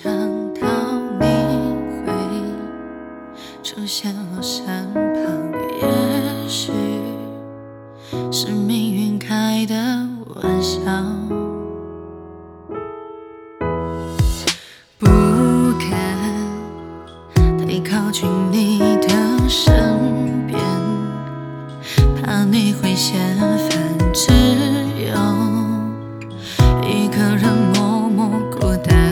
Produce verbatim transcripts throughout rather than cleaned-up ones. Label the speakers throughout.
Speaker 1: 想到你会出现我身旁，也许是命运开的玩笑。不敢太靠近你的身边，怕你会嫌烦，只有一个人默默孤单。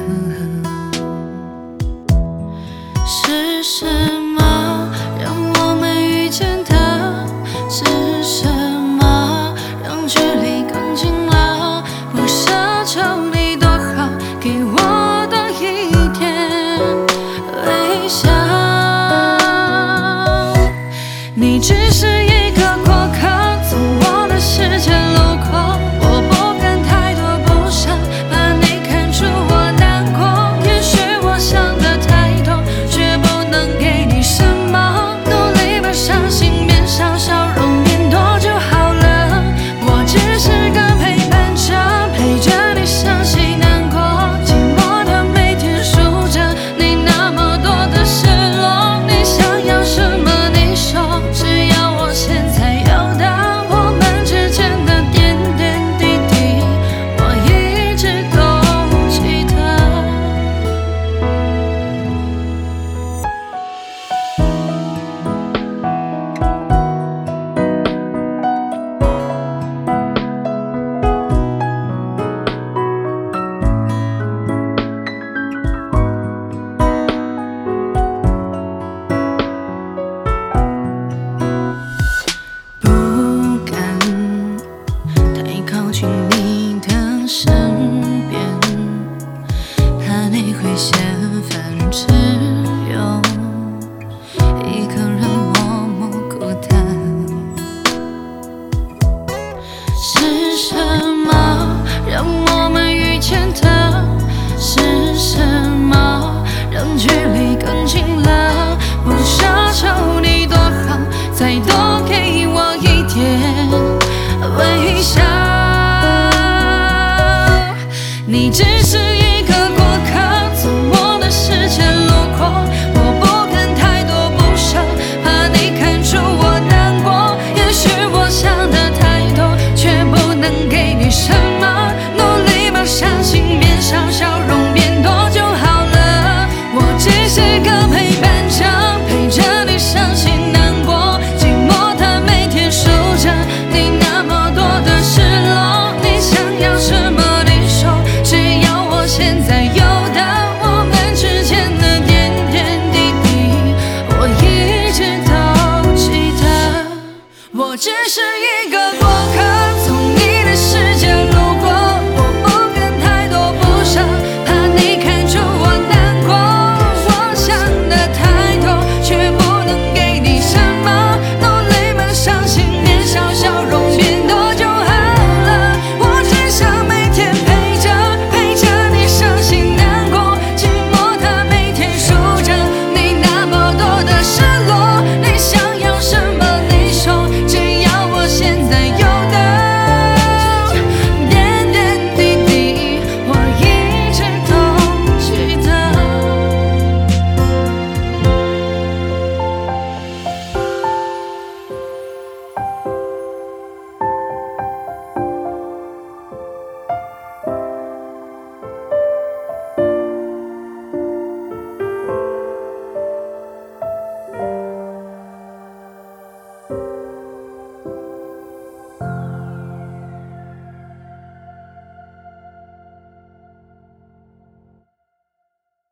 Speaker 1: 是什么让我们遇见的？是什么让距离更近了？不奢求你多好，给我多一点微笑。你只是一个过客，从我的世界路过，我不敢太多，不想把你看出我难过。也许我想的太多，却不能给你什么。努力把伤心变少，笑容变多就好了。我只是个陪伴者，陪着你伤心难过，寂寞的每天数着你那么多的失落。你想要什么你说，只要我现在有的，我们之间的点点滴滴，我一直都记得。不敢太靠近你的身边，怕你会嫌烦，只有